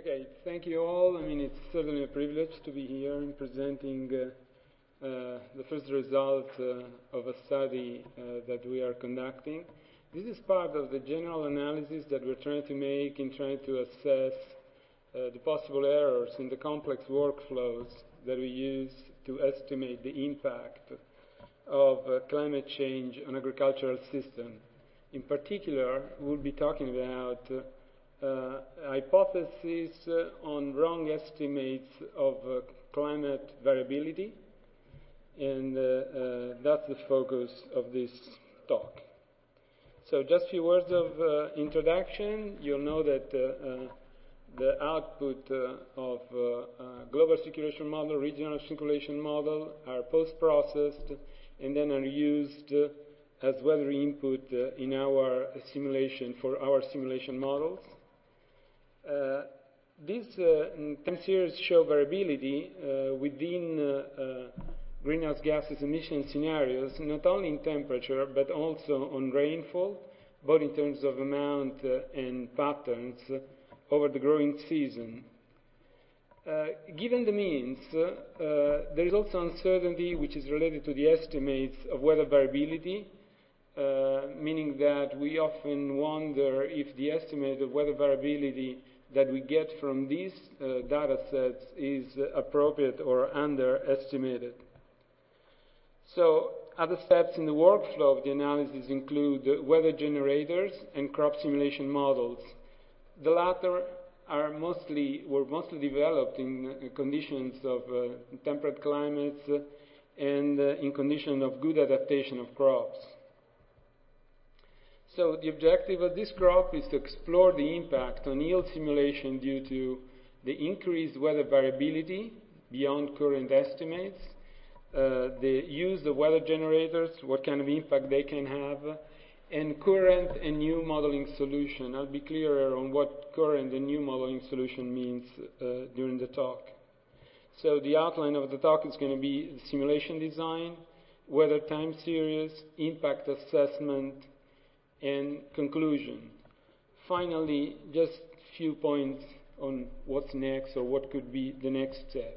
Okay, thank you all. I mean, it's certainly a privilege to be here and presenting the first result of a study that we are conducting. This is part of the general analysis that we're trying to make in trying to assess the possible errors in the complex workflows that we use to estimate the impact of climate change on agricultural system. In particular, we'll be talking about hypotheses on wrong estimates of climate variability, and that's the focus of this talk. So just a few words of introduction. You'll know that the output of global circulation model, regional circulation model are post-processed and then are used as weather input in our simulation for our simulation models. These time series show variability within greenhouse gases emission scenarios, not only in temperature, but also on rainfall, both in terms of amount and patterns over the growing season. Given the means, there is also uncertainty which is related to the estimates of weather variability, meaning that we often wonder if the estimate of weather variability that we get from these data sets is appropriate or underestimated. So other steps in the workflow of the analysis include weather generators and crop simulation models. The latter were mostly developed in conditions of temperate climates and in conditions of good adaptation of crops. So the objective of this crop is to explore the impact on yield simulation due to the increased weather variability beyond current estimates, the use of weather generators, what kind of impact they can have, and current and new modeling solution. I'll be clearer on what current and new modeling solution means during the talk. So the outline of the talk is going to be simulation design, weather time series, impact assessment, and conclusion. Finally, just a few points on what's next or what could be the next step.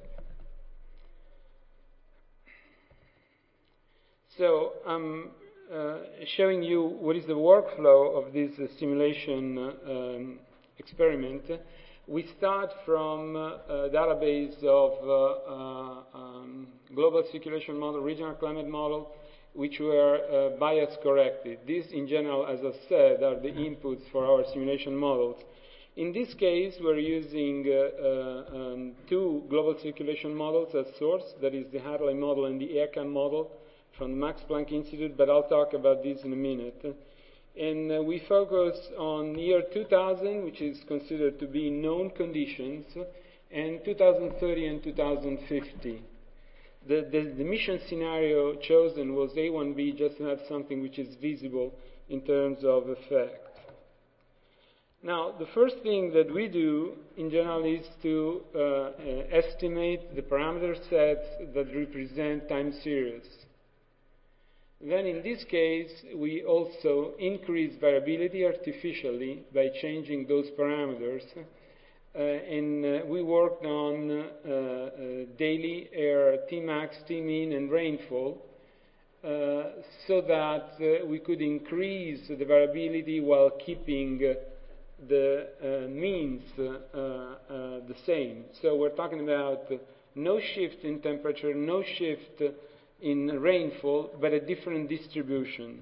So I'm showing you what is the workflow of this simulation experiment. We start from a database of global circulation model, regional climate model, which were bias corrected. These, in general, as I said, are the inputs for our simulation models. In this case, we're using two global circulation models as source, that is the Hadley model and the ECA model from the Max Planck Institute, but I'll talk about this in a minute. And we focus on year 2000, which is considered to be known conditions, and 2030 and 2050. The mission scenario chosen was A1B, just to have something which is visible in terms of effect. Now, the first thing that we do in general is to estimate the parameter sets that represent time series. Then in this case, we also increase variability artificially by changing those parameters. And we worked on daily air Tmax, Tmean, and rainfall so that we could increase the variability while keeping the means the same. So we're talking about no shift in temperature, no shift in rainfall, but a different distribution.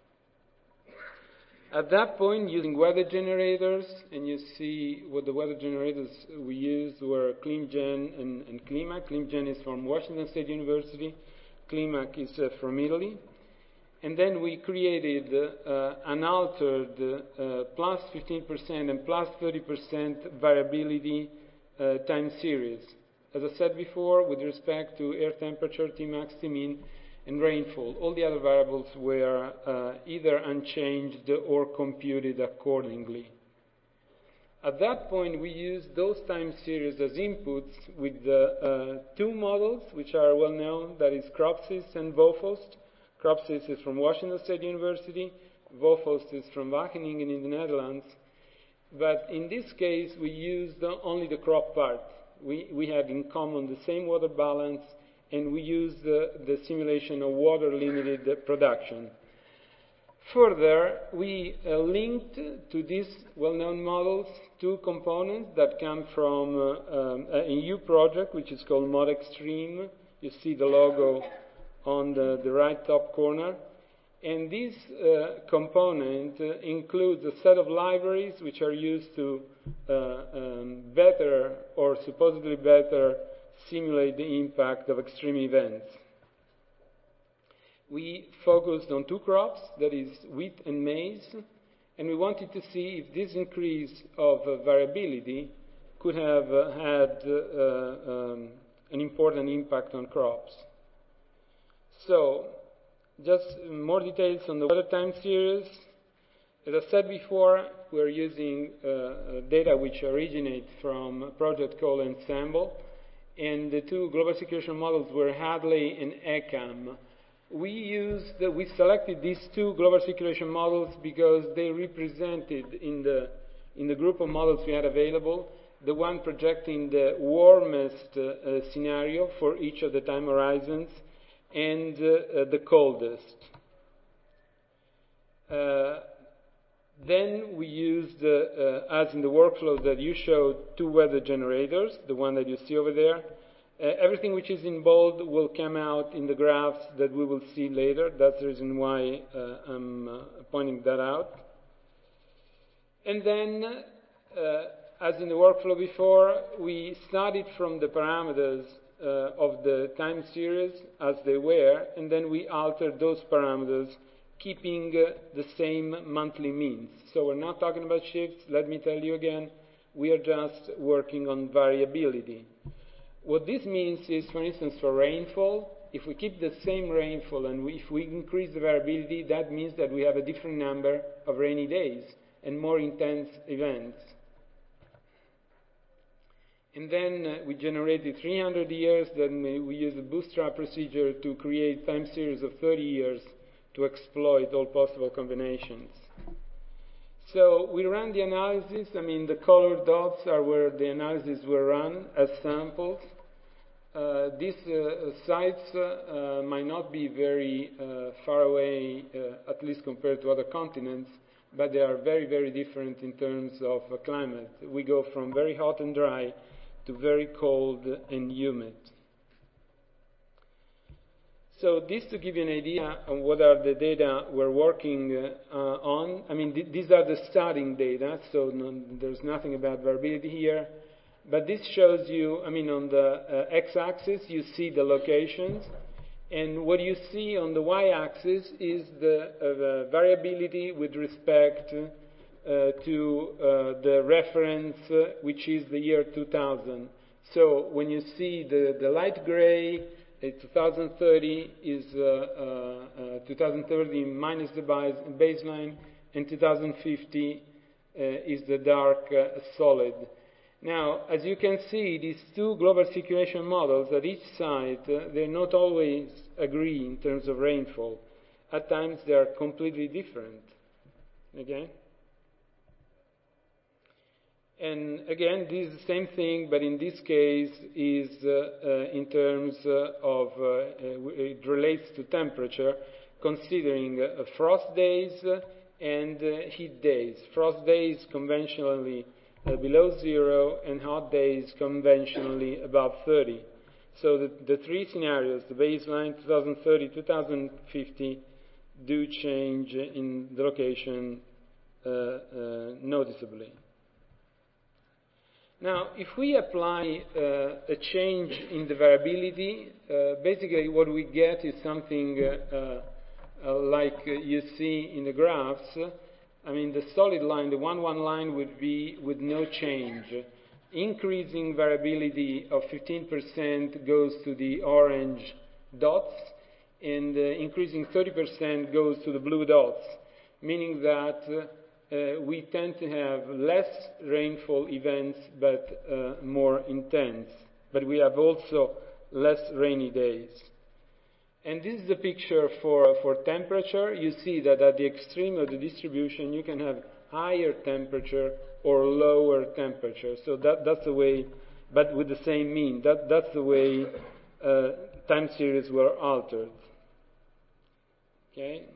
At that point, using weather generators, and you see what the weather generators we used were ClimGen and CLIMAC. ClimGen is from Washington State University. CLIMAC is from Italy. And then we created unaltered plus 15% and plus 30% variability time series. As I said before, with respect to air temperature, Tmax, Tmean, and rainfall. All the other variables were either unchanged or computed accordingly. At that point, we used those time series as inputs with the two models, which are well known, that is CropSys and VOFOST. CropSys is from Washington State University. VOFOST is from Wageningen in the Netherlands. But in this case, we used only the crop part. We had in common the same water balance, and we used the simulation of water-limited production. Further, we linked to these well-known models two components that come from a new project, which is called ModExtreme. You see the logo on the right top corner. And this component includes a set of libraries which are used to better or supposedly better simulate the impact of extreme events. We focused on two crops, that is wheat and maize, and we wanted to see if this increase of variability could have had an important impact on crops. So, just more details on the weather time series. As I said before, we're using data which originate from a project called Ensemble, and the two global circulation models were Hadley and ECAM. We selected these two global circulation models because they represented in the group of models we had available the one projecting the warmest scenario for each of the time horizons and the coldest. Then we used, as in the workflow that you showed, two weather generators, the one that you see over there. Everything which is in bold will come out in the graphs that we will see later. That's the reason why I'm pointing that out. And then, as in the workflow before, we started from the parameters of the time series as they were, and then we altered those parameters, keeping the same monthly means. So we're not talking about shifts. Let me tell you again, we are just working on variability. What this means is, for instance, for rainfall, if we keep the same rainfall and if we increase the variability, that means that we have a different number of rainy days and more intense events. And then we generated 300 years, then we used a bootstrap procedure to create time series of 30 years to exploit all possible combinations. So we ran the analysis. I mean, the colored dots are where the analyses were run as samples. These sites might not be very far away, at least compared to other continents, but they are very, very different in terms of climate. We go from very hot and dry to very cold and humid. So this to give you an idea of what are the data we're working on. I mean, these are the starting data, so there's nothing about variability here. But this shows you, I mean, on the x-axis, you see the locations. And what you see on the y-axis is the variability with respect to the reference, which is the year 2000. So when you see the light gray, 2030 is 2030 minus the baseline, and 2050 is the dark solid. Now, as you can see, these two global circulation models at each site, they not always agree in terms of rainfall. At times, they are completely different. Okay? And again, this is the same thing, but in this case is in terms of, it relates to temperature, considering frost days and heat days. Frost days conventionally below 0, and hot days conventionally above 30. So the three scenarios, the baseline, 2030, 2050, do change in the location noticeably. Now, if we apply a change in the variability, basically what we get is something like you see in the graphs. I mean, the solid line, the 1-1 line would be with no change. Increasing variability of 15% goes to the orange dots, and increasing 30% goes to the blue dots, meaning that we tend to have less rainfall events, but more intense. But we have also less rainy days. And this is the picture for temperature. You see that at the extreme of the distribution, you can have higher temperature or lower temperature. So that's the way, but with the same mean. That's the way time series were altered. Okay.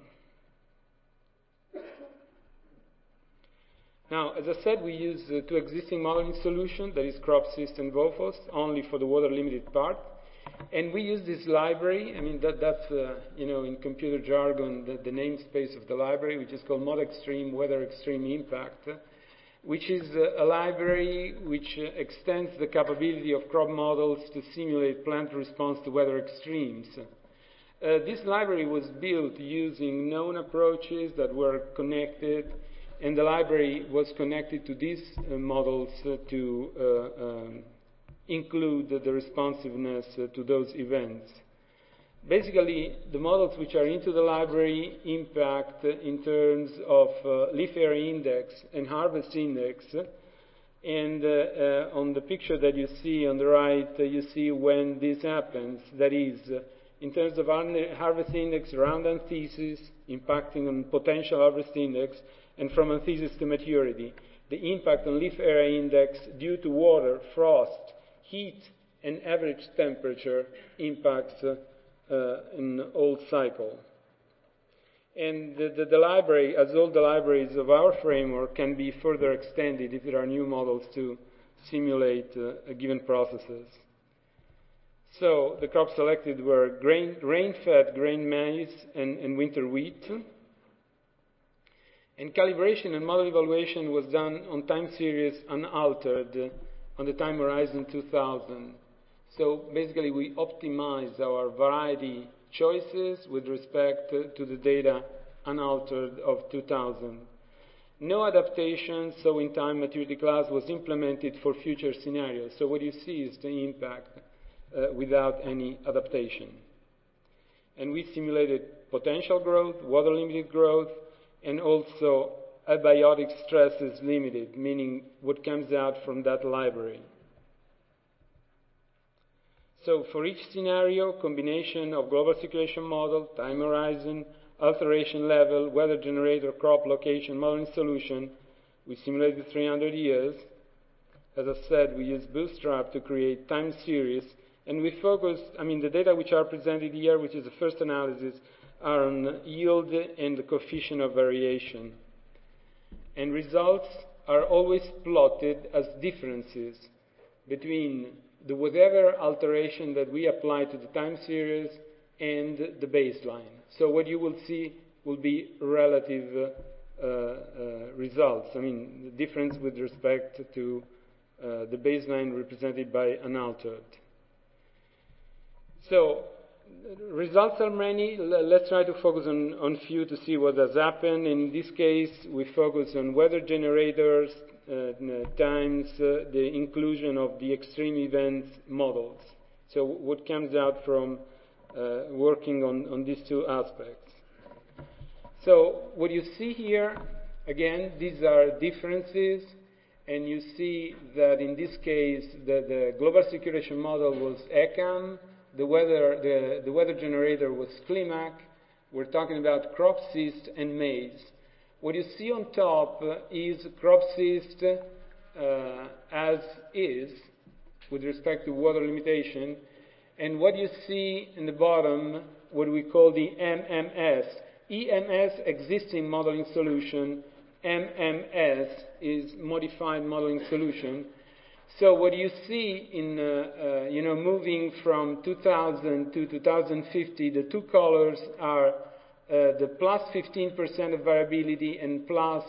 Now, as I said, we use two existing modeling solutions, that is Cropsys and Vophos, only for the water-limited part. And we use this library. I mean, that's in computer jargon, the namespace of the library, which is called ModExtreme, Weather Extreme Impact, which is a library which extends the capability of crop models to simulate plant response to weather extremes. This library was built using known approaches that were connected, and the library was connected to these models to include the responsiveness to those events. Basically, the models which are into the library impact in terms of leaf area index and harvest index. And on the picture that you see on the right, you see when this happens. That is, in terms of harvest index around anthesis, impacting on potential harvest index, and from anthesis to maturity. The impact on leaf area index due to water, frost, heat, and average temperature impacts in whole cycle. And the library, as all the libraries of our framework, can be further extended if there are new models to simulate given processes. So the crops selected were rain-fed grain maize and winter wheat. And calibration and model evaluation was done on time series unaltered on the time horizon 2000. So basically we optimized our variety choices with respect to the data unaltered of 2000. No adaptation, so in time maturity class was implemented for future scenarios. So what you see is the impact without any adaptation. And we simulated potential growth, water limited growth, and also abiotic stress is limited, meaning what comes out from that library. So for each scenario, combination of global circulation model, time horizon, alteration level, weather generator, crop location, modeling solution, we simulated 300 years. As I said, we used Bootstrap to create time series, and we focused, the data which are presented here, which is the first analysis, are on yield and the coefficient of variation. And results are always plotted as differences between the whatever alteration that we apply to the time series and the baseline. So what you will see will be relative results. The difference with respect to the baseline represented by unaltered. So results are many. Let's try to focus on few to see what has happened. In this case, we focus on weather generators times the inclusion of the extreme events models. So what comes out from working on these two aspects. So what you see here, again, these are differences, and you see that in this case the global circulation model was ECAM. The weather generator was CLIMAC. We're talking about Cropsys and maize. What you see on top is Cropsys as is with respect to water limitation, and what you see in the bottom, what we call the MMS. EMS, existing modeling solution. MMS is modified modeling solution. So what you see in, moving from 2000 to 2050, the two colors are the plus 15% of variability and plus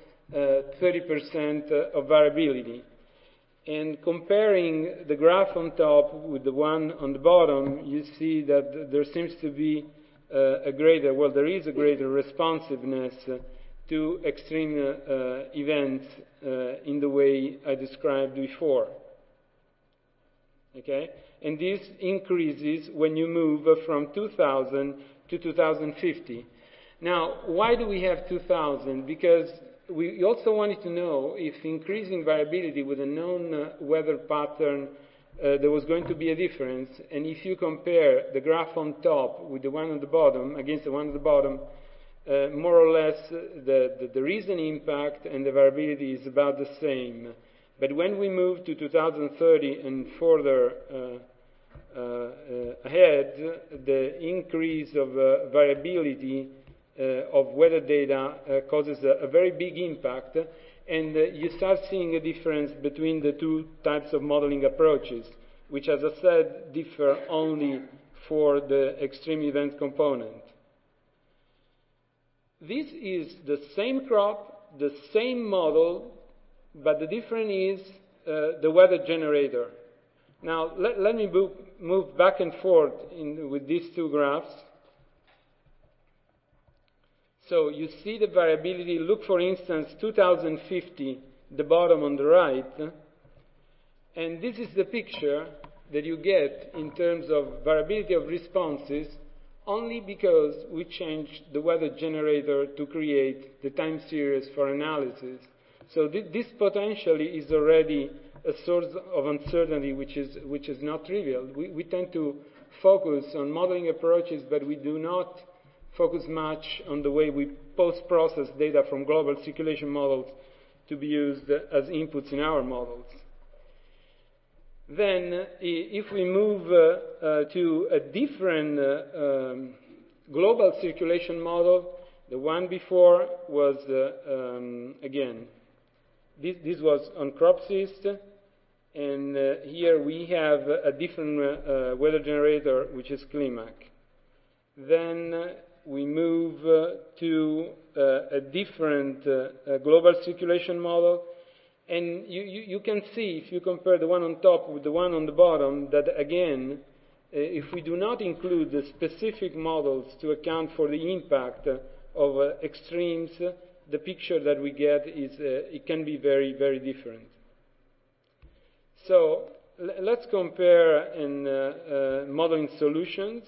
30% of variability. And comparing the graph on top with the one on the bottom, you see that there seems to be there is a greater responsiveness to extreme events in the way I described before. Okay? And this increases when you move from 2000 to 2050. Now, why do we have 2000? Because we also wanted to know if increasing variability with a known weather pattern, there was going to be a difference. And if you compare the graph on top with the one on the bottom, against the one on the bottom, more or less the reason impact and the variability is about the same. But when we move to 2030 and further ahead, the increase of variability of weather data causes a very big impact, and you start seeing a difference between the two types of modeling approaches, which, as I said, differ only for the extreme event component. This is the same crop, the same model, but the difference is the weather generator. Now, let me move back and forth with these two graphs. So you see the variability. Look, for instance, 2050, the bottom on the right. And this is the picture that you get in terms of variability of responses only because we changed the weather generator to create the time series for analysis. So this potentially is already a source of uncertainty which is not trivial. We tend to focus on modeling approaches, but we do not focus much on the way we post-process data from global circulation models to be used as inputs in our models. Then, if we move to a different global circulation model, the one before was, again, this was on CropSys, and here we have a different weather generator, which is CLIMAC. Then we move to a different global circulation model, and you can see, if you compare the one on top with the one on the bottom, that again, if we do not include the specific models to account for the impact of extremes, the picture that we get is it can be very, very different. So let's compare in modeling solutions.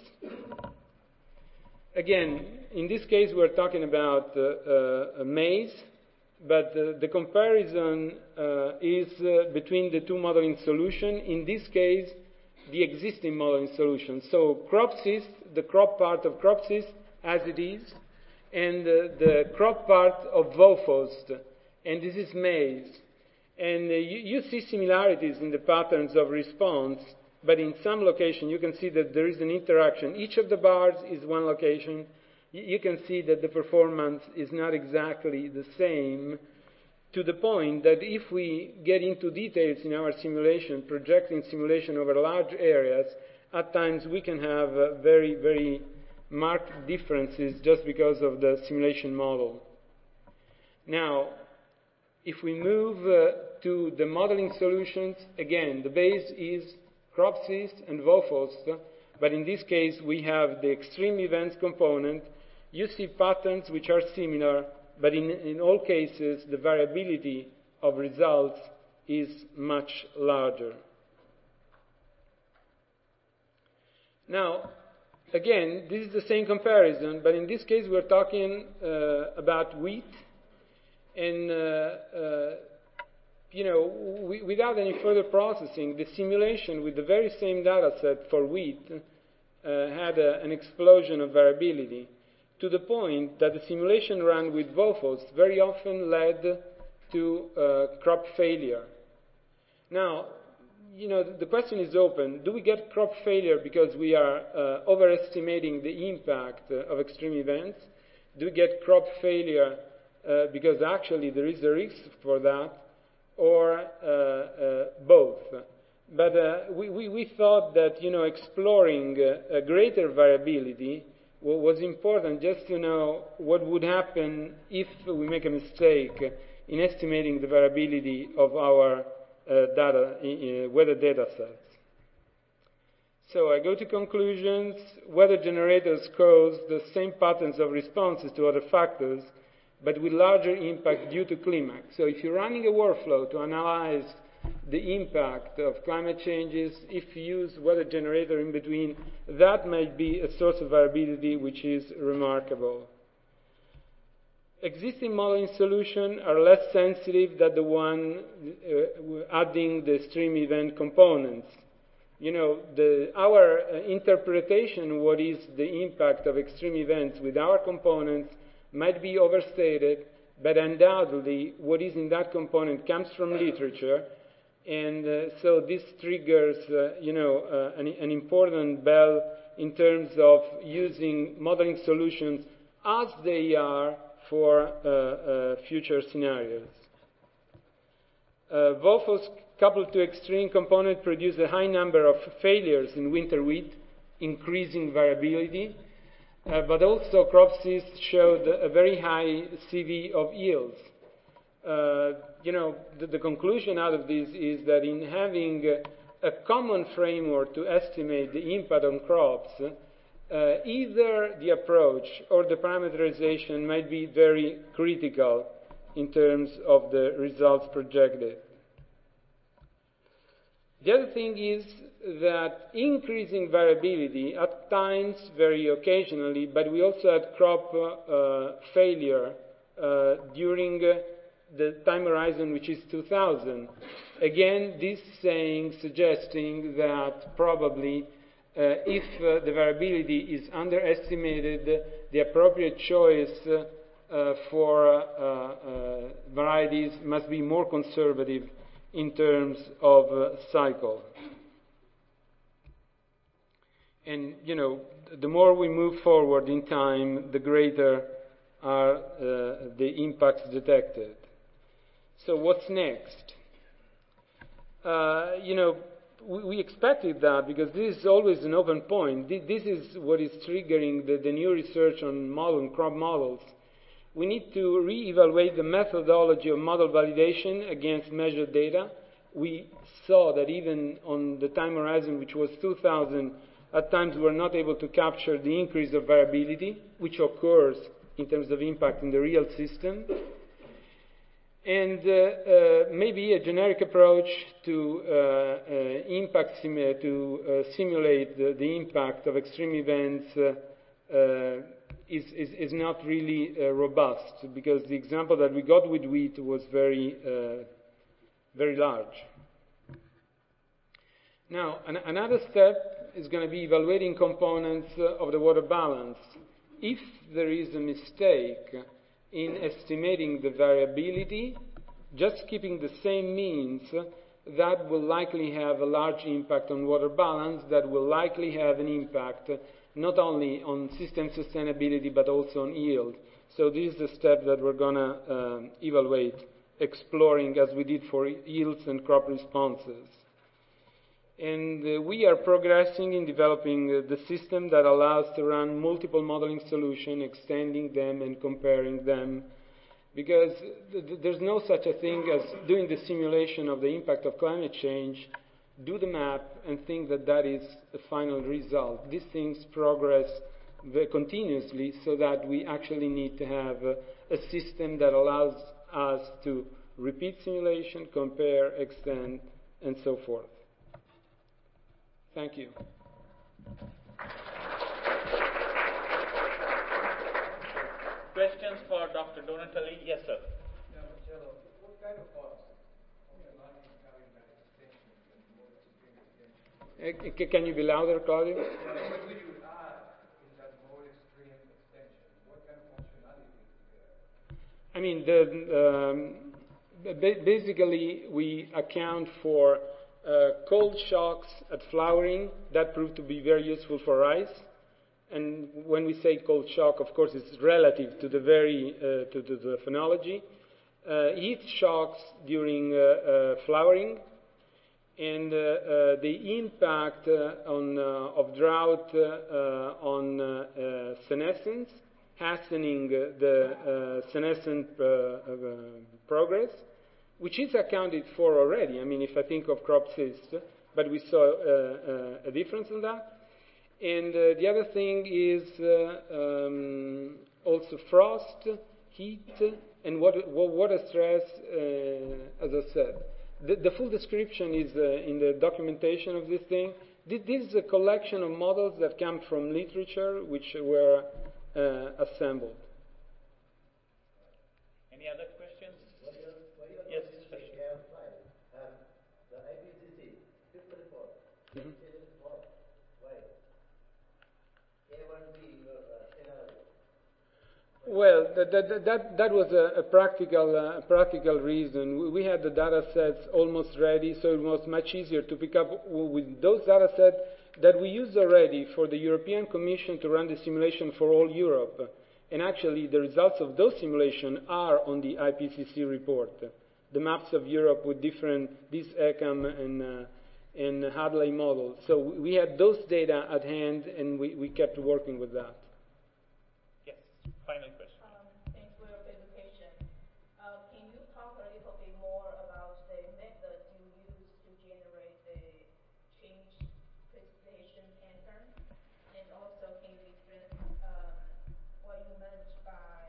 Again, in this case, we're talking about a maze, but the comparison is between the two modeling solutions. In this case, the existing modeling solution. So CropSys, the crop part of CropSys as it is, and the crop part of VOFOST, and this is maze. And you see similarities in the patterns of response, but in some location you can see that there is an interaction. Each of the bars is one location. You can see that the performance is not exactly the same, to the point that if we get into details in our simulation, projecting simulation over large areas, at times we can have very, very marked differences just because of the simulation model. Now, if we move to the modeling solutions, again, the base is CropSys and VOFOST, but in this case we have the extreme events component. You see patterns which are similar, but in all cases the variability of results is much larger. Now, again, this is the same comparison, but in this case we're talking about wheat, and without any further processing, the simulation with the very same data set for wheat had an explosion of variability, to the point that the simulation run with VOFOST very often led to crop failure. Now, the question is open. Do we get crop failure because we are overestimating the impact of extreme events? Do we get crop failure because actually there is a risk for that, or both? But we thought that, exploring a greater variability was important, just to know what would happen if we make a mistake in estimating the variability of our weather data sets. So I go to conclusions. Weather generators cause the same patterns of responses to other factors, but with larger impact due to CLIMAC. So if you're running a workflow to analyze the impact of climate changes, if you use weather generator in between, that might be a source of variability which is remarkable. Existing modeling solutions are less sensitive than the one adding the extreme event components. Our interpretation, what is the impact of extreme events with our components, might be overstated, but undoubtedly what is in that component comes from literature, and so this triggers, an important bell in terms of using modeling solutions as they are for future scenarios. Volfos coupled to extreme component produce a high number of failures in winter wheat, increasing variability, but also CropSys showed a very high CV of yields. The conclusion out of this is that in having a common framework to estimate the impact on crops, either the approach or the parameterization might be very critical in terms of the results projected. The other thing is that increasing variability, at times, very occasionally, but we also had crop failure during the time horizon, which is 2000. Again, this saying suggesting that probably if the variability is underestimated, the appropriate choice for varieties must be more conservative in terms of cycle. And, the more we move forward in time, the greater are the impacts detected. So what's next? We expected that because this is always an open point. This is what is triggering the new research on model and crop models. We need to re-evaluate the methodology of model validation against measured data. We saw that even on the time horizon, which was 2000, at times we were not able to capture the increase of variability, which occurs in terms of impact in the real system. And maybe a generic approach to simulate the impact of extreme events is not really robust, because the example that we got with wheat was very large. Now, another step is going to be evaluating components of the water balance. If there is a mistake in estimating the variability, just keeping the same means, that will likely have a large impact on water balance, that will likely have an impact not only on system sustainability but also on yield. So this is the step that we're going to evaluate, exploring as we did for yields and crop responses. And we are progressing in developing the system that allows to run multiple modeling solutions, extending them and comparing them, because there's no such a thing as doing the simulation of the impact of climate change, do the map, and think that that is the final result. These things progress continuously, so that we actually need to have a system that allows us to repeat simulation, compare, extend, and so forth. Thank you. Questions for Dr. Donatelli? Yes, sir. Yeah, Marcello, what kind of costs Can you be louder, Claudio? what would you add in that more extreme extension? What kind of functionality is there? Basically, we account for cold shocks at flowering. That proved to be very useful for rice. And when we say cold shock, of course, it's relative to the the phenology. Heat shocks during flowering, and the impact of drought on senescence, hastening the senescent progress, which is accounted for already. I mean, if I think of CropSys, but we saw a difference in that. And the other thing is also frost, heat, and water stress, as I said. The full description is in the documentation of this thing. This is a collection of models that come from literature, which were assembled. Any other questions? Yes, the IPCC, fifth report, why? A1B scenario. Well, that was a practical reason. We had the data sets almost ready, so it was much easier to pick up with those data sets that we used already for the European Commission to run the simulation for all Europe. And actually, the results of those simulations are on the IPCC report. The maps of Europe with different, this ECAM and Hadley models. So we had those data at hand, and we kept working with that. Yes, final question. Thanks for your presentation. Can you talk a little bit more about the method you use to generate the change precipitation pattern? And also, can you explain what you meant by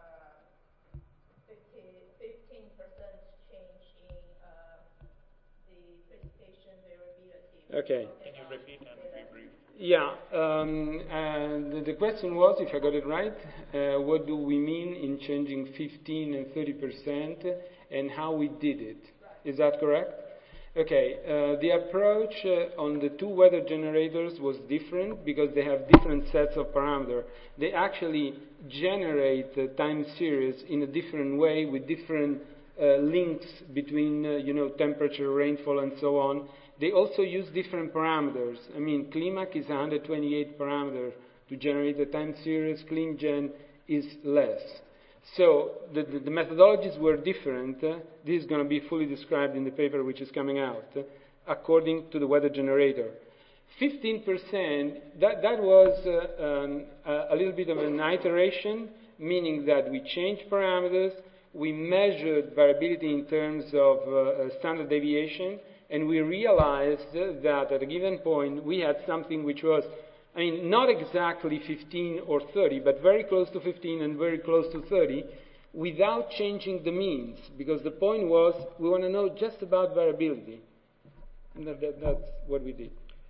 15% change in the precipitation variability? Okay. Can you repeat and be brief? Yeah, and the question was, if I got it right, what do we mean in changing 15 and 30% and how we did it? Is that correct? Okay, the approach on the two weather generators was different because they have different sets of parameters. They actually generate the time series in a different way with different links between, temperature, rainfall, and so on. They also use different parameters. I mean, CLIMAC is 128 parameters to generate the time series. CleanGen is less. So the methodologies were different. This is going to be fully described in the paper which is coming out, according to the weather generator. 15%, that was a little bit of an iteration, meaning that we changed parameters, we measured variability in terms of standard deviation, and we realized that at a given point we had something which was, not exactly 15 or 30, but very close to 15 and very close to 30, without changing the means, because the point was we want to know just about variability. And that's what we did.